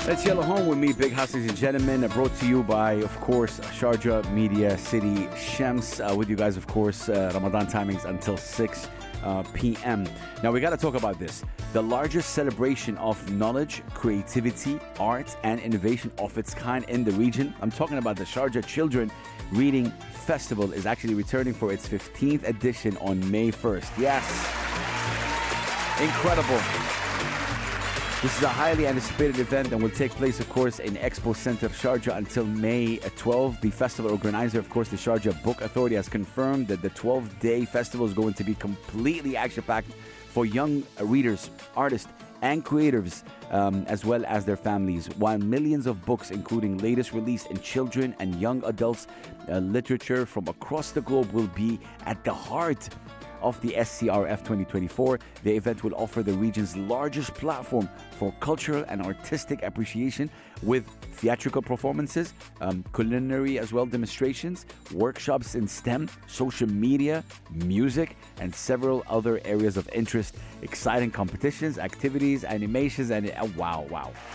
Let's yell home with me, Big House, ladies and gentlemen. Brought to you by, of course, Sharjah Media City Shams. With you guys, of course, Ramadan timings until 6 p.m. Now, we got to talk about this. The largest celebration of knowledge, creativity, art, and innovation of its kind in the region. I'm talking about the Sharjah Children Reading Festival is actually returning for its 15th edition on May 1st. Yes. Incredible. This is a highly anticipated event and will take place, of course, in Expo Center Sharjah until May 12. The festival organizer, of course, the Sharjah Book Authority, has confirmed that the 12-day festival is going to be completely action-packed for young readers, artists, and creators, as well as their families, while millions of books, including latest release in children and young adults literature from across the globe, will be at the heart of the SCRF 2024. The event will offer the region's largest platform for cultural and artistic appreciation with theatrical performances, culinary as well demonstrations, workshops in STEM, social media, music, and several other areas of interest. Exciting competitions, activities, animations, and wow.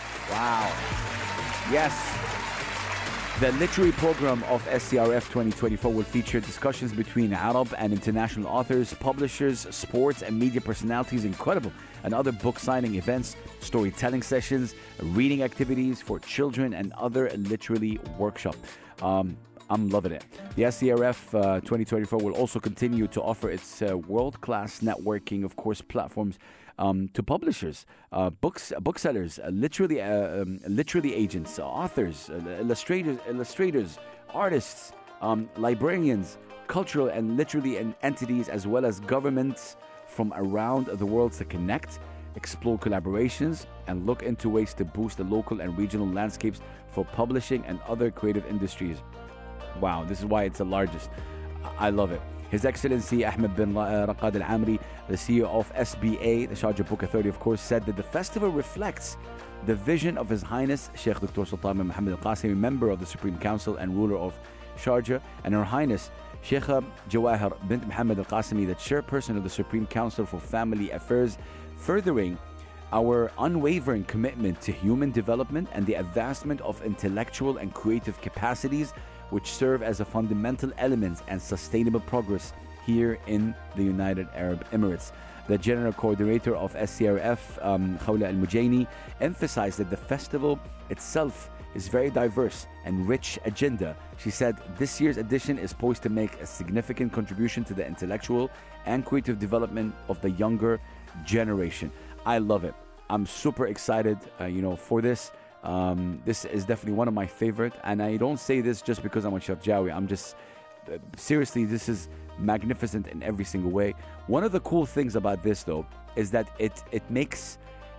Yes. The literary program of SCRF 2024 will feature discussions between Arab and international authors, publishers, sports and media personalities, incredible, and other book signing events, storytelling sessions, reading activities for children, and other literary workshops. I'm loving it. The SCRF 2024 will also continue to offer its world-class networking, of course, platforms to publishers, booksellers, literary agents, authors, illustrators, artists, librarians, cultural and literary entities, as well as governments from around the world to connect, explore collaborations, and look into ways to boost the local and regional landscapes for publishing and other creative industries. Wow, this is why it's the largest. I love it. His Excellency Ahmed bin Raqad Al-Amri, the CEO of SBA, the Sharjah Book Authority, of course, said that the festival reflects the vision of His Highness Sheikh Dr. Sultan bin Mohammed Al-Qasimi, member of the Supreme Council and ruler of Sharjah, and Her Highness Sheikha Jawahir bint Mohammed Al-Qasimi, the chairperson of the Supreme Council for Family Affairs, furthering our unwavering commitment to human development and the advancement of intellectual and creative capacities, which serve as a fundamental element and sustainable progress here in the United Arab Emirates. The General Coordinator of SCRF, Khawla Al-Mujaini, emphasized that the festival itself is very diverse and rich agenda. She said this year's edition is poised to make a significant contribution to the intellectual and creative development of the younger generation. I love it. I'm super excited, for this. This is definitely one of my favorite, and I don't say this just because I'm a Sharjawi. I'm just seriously, this is magnificent in every single way. One of the cool things about this, though, is that it makes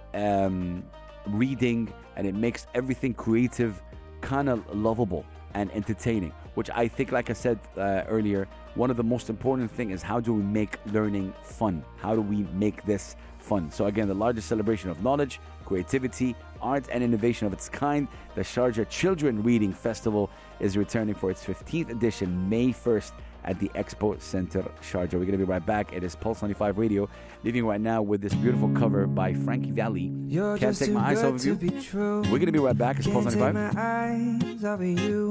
reading and it makes everything creative kind of lovable and entertaining, which I think, like I said earlier, one of the most important things is how do we make learning fun? How do we make this fun? So again, the largest celebration of knowledge, creativity, art, and innovation of its kind, the Sharjah Children Reading Festival is returning for its 15th edition, May 1st, at the Expo Center Sharjah. We're going to be right back. It is Pulse 95 Radio, leaving right now with this beautiful cover by Frankie Valli. Can't Take My Eyes Off of You. We're going to be right back. It's Pulse 95.